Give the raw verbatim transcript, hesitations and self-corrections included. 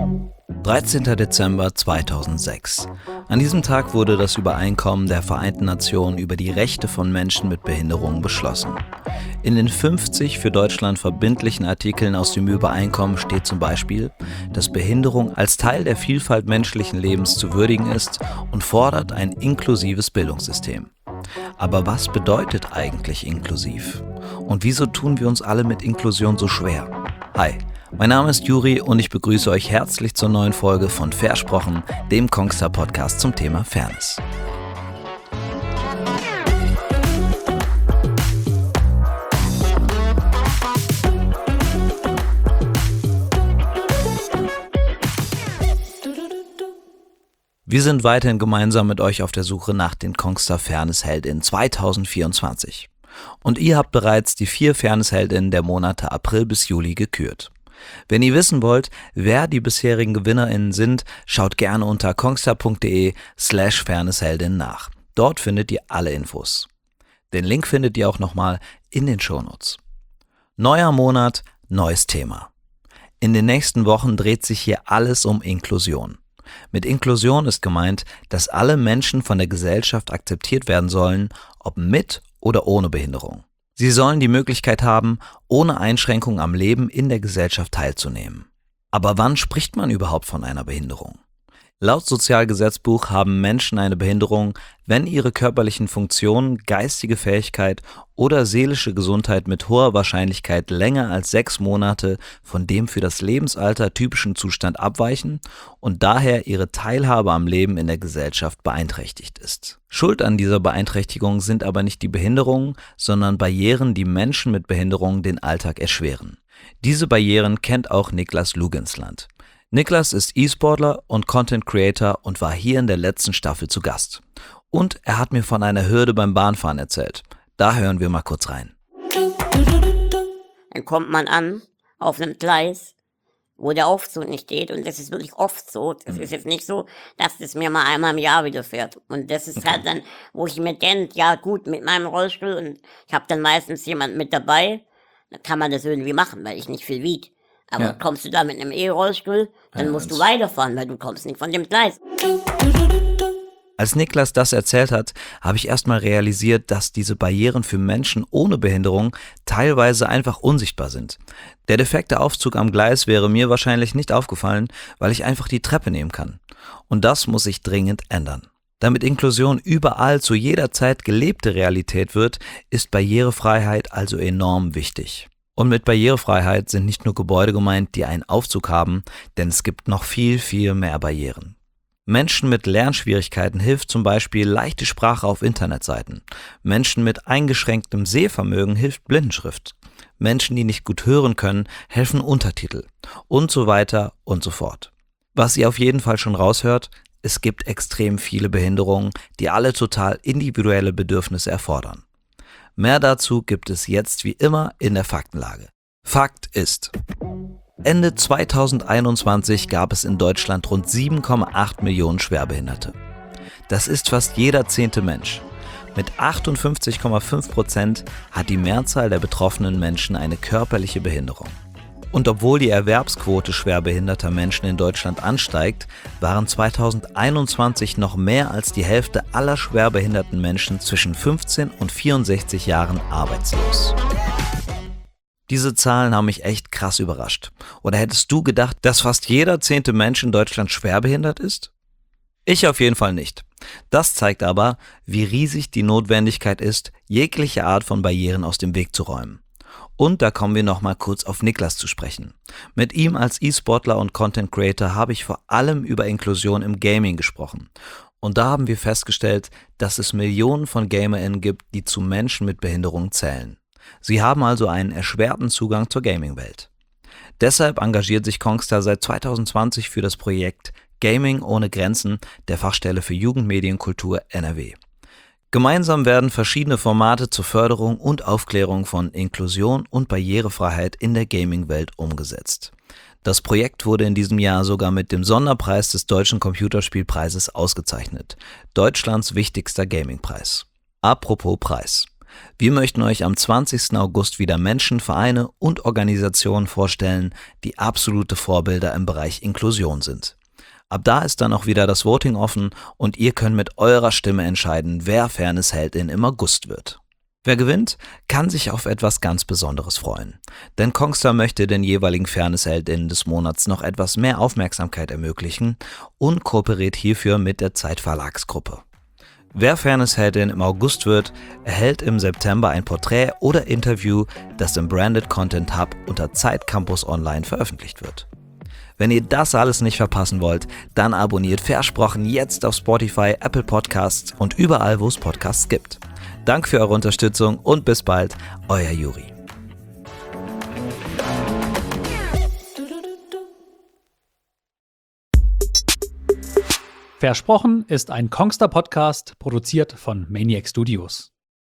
dreizehnter Dezember zweitausendsechs. An diesem Tag wurde das Übereinkommen der Vereinten Nationen über die Rechte von Menschen mit Behinderungen beschlossen. In den fünfzig für Deutschland verbindlichen Artikeln aus dem Übereinkommen steht zum Beispiel, dass Behinderung als Teil der Vielfalt menschlichen Lebens zu würdigen ist und fordert ein inklusives Bildungssystem. Aber was bedeutet eigentlich inklusiv? Und wieso tun wir uns alle mit Inklusion so schwer? Hi, mein Name ist Juri und ich begrüße euch herzlich zur neuen Folge von Versprochen, dem Kongstar-Podcast zum Thema Fairness. Wir sind weiterhin gemeinsam mit euch auf der Suche nach den Kongstar Fairness-Heldinnen zweitausendvierundzwanzig. Und ihr habt bereits die vier Fairness-Heldinnen der Monate April bis Juli gekürt. Wenn ihr wissen wollt, wer die bisherigen GewinnerInnen sind, schaut gerne unter kongstar.de slash Fairness-Heldinnen nach. Dort findet ihr alle Infos. Den Link findet ihr auch nochmal in den Shownotes. Neuer Monat, neues Thema. In den nächsten Wochen dreht sich hier alles um Inklusion. Mit Inklusion ist gemeint, dass alle Menschen von der Gesellschaft akzeptiert werden sollen, ob mit oder ohne Behinderung. Sie sollen die Möglichkeit haben, ohne Einschränkung am Leben in der Gesellschaft teilzunehmen. Aber wann spricht man überhaupt von einer Behinderung? Laut Sozialgesetzbuch haben Menschen eine Behinderung, wenn ihre körperlichen Funktionen, geistige Fähigkeit oder seelische Gesundheit mit hoher Wahrscheinlichkeit länger als sechs Monate von dem für das Lebensalter typischen Zustand abweichen und daher ihre Teilhabe am Leben in der Gesellschaft beeinträchtigt ist. Schuld an dieser Beeinträchtigung sind aber nicht die Behinderungen, sondern Barrieren, die Menschen mit Behinderungen den Alltag erschweren. Diese Barrieren kennt auch Niklas Luginsland. Niklas ist E-Sportler und Content Creator und war hier in der letzten Staffel zu Gast. Und er hat mir von einer Hürde beim Bahnfahren erzählt. Da hören wir mal kurz rein. Dann kommt man an auf einem Gleis, wo der Aufzug nicht steht, und das ist wirklich oft so. Das ist jetzt nicht so, dass das mir mal einmal im Jahr widerfährt. Und das ist halt dann, wo ich mir denke, ja gut, mit meinem Rollstuhl, und ich habe dann meistens jemand mit dabei, dann kann man das irgendwie machen, weil ich nicht viel wiege. Aber ja. Kommst du da mit einem E-Rollstuhl, dann ja, musst du weiterfahren, weil du kommst nicht von dem Gleis. Als Niklas das erzählt hat, habe ich erstmal realisiert, dass diese Barrieren für Menschen ohne Behinderung teilweise einfach unsichtbar sind. Der defekte Aufzug am Gleis wäre mir wahrscheinlich nicht aufgefallen, weil ich einfach die Treppe nehmen kann. Und das muss sich dringend ändern. Damit Inklusion überall zu jeder Zeit gelebte Realität wird, ist Barrierefreiheit also enorm wichtig. Und mit Barrierefreiheit sind nicht nur Gebäude gemeint, die einen Aufzug haben, denn es gibt noch viel, viel mehr Barrieren. Menschen mit Lernschwierigkeiten hilft zum Beispiel leichte Sprache auf Internetseiten. Menschen mit eingeschränktem Sehvermögen hilft Blindenschrift. Menschen, die nicht gut hören können, helfen Untertitel. Und so weiter und so fort. Was ihr auf jeden Fall schon raushört, es gibt extrem viele Behinderungen, die alle total individuelle Bedürfnisse erfordern. Mehr dazu gibt es jetzt wie immer in der Faktenlage. Fakt ist: Ende zweitausendeinundzwanzig gab es in Deutschland rund sieben Komma acht Millionen Schwerbehinderte. Das ist fast jeder zehnte Mensch. Mit achtundfünfzig Komma fünf Prozent hat die Mehrzahl der betroffenen Menschen eine körperliche Behinderung. Und obwohl die Erwerbsquote schwerbehinderter Menschen in Deutschland ansteigt, waren zweitausendeinundzwanzig noch mehr als die Hälfte aller schwerbehinderten Menschen zwischen fünfzehn und vierundsechzig Jahren arbeitslos. Diese Zahlen haben mich echt krass überrascht. Oder hättest du gedacht, dass fast jeder zehnte Mensch in Deutschland schwerbehindert ist? Ich auf jeden Fall nicht. Das zeigt aber, wie riesig die Notwendigkeit ist, jegliche Art von Barrieren aus dem Weg zu räumen. Und da kommen wir nochmal kurz auf Niklas zu sprechen. Mit ihm als E-Sportler und Content Creator habe ich vor allem über Inklusion im Gaming gesprochen. Und da haben wir festgestellt, dass es Millionen von GamerInnen gibt, die zu Menschen mit Behinderungen zählen. Sie haben also einen erschwerten Zugang zur Gaming-Welt. Deshalb engagiert sich Kongstar seit zweitausendzwanzig für das Projekt Gaming ohne Grenzen der Fachstelle für Jugendmedienkultur N R W. Gemeinsam werden verschiedene Formate zur Förderung und Aufklärung von Inklusion und Barrierefreiheit in der Gaming-Welt umgesetzt. Das Projekt wurde in diesem Jahr sogar mit dem Sonderpreis des Deutschen Computerspielpreises ausgezeichnet. Deutschlands wichtigster Gamingpreis. Apropos Preis. Wir möchten euch am zwanzigsten August wieder Menschen, Vereine und Organisationen vorstellen, die absolute Vorbilder im Bereich Inklusion sind. Ab da ist dann auch wieder das Voting offen und ihr könnt mit eurer Stimme entscheiden, wer Fairness-Heldin im August wird. Wer gewinnt, kann sich auf etwas ganz Besonderes freuen. Denn Kongstar möchte den jeweiligen Fairness-Heldinnen des Monats noch etwas mehr Aufmerksamkeit ermöglichen und kooperiert hierfür mit der Zeit Verlagsgruppe. Wer Fairness-Heldin im August wird, erhält im September ein Porträt oder Interview, das im Branded Content Hub unter Zeit Campus Online veröffentlicht wird. Wenn ihr das alles nicht verpassen wollt, dann abonniert Versprochen jetzt auf Spotify, Apple Podcasts und überall, wo es Podcasts gibt. Danke für eure Unterstützung und bis bald, euer Juri. Versprochen ist ein Kongstar Podcast, produziert von Maniac Studios.